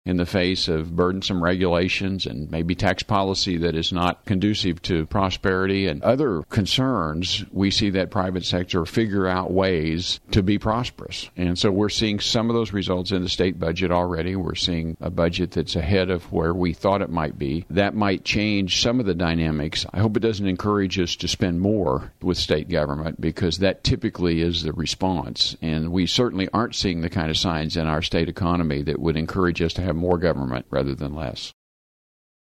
in the face of burdensome regulations and maybe tax policy that is not conducive to prosperity and other concerns, we see that private sector figure out ways to be prosperous. And so we're seeing some of those results in the state budget already. We're seeing a budget that's ahead of where we thought it might be. That might change some of the dynamics. I hope it doesn't encourage us to spend more with state government, because that typically is the response. And we certainly aren't seeing the kind of signs in our state economy that would encourage us to have more government rather than less.